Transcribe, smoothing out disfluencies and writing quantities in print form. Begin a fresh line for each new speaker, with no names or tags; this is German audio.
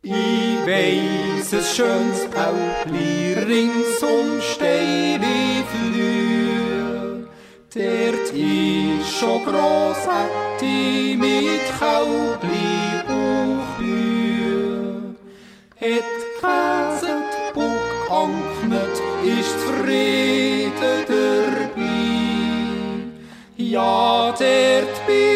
Ich weiss, ein schönes Päupli ringsum steile Flühe. Dort ist schon Grosshätti mit Kälbli und Kühe. Het käset, Bug anknet, ist zufrieden dabei. Ja, dort bin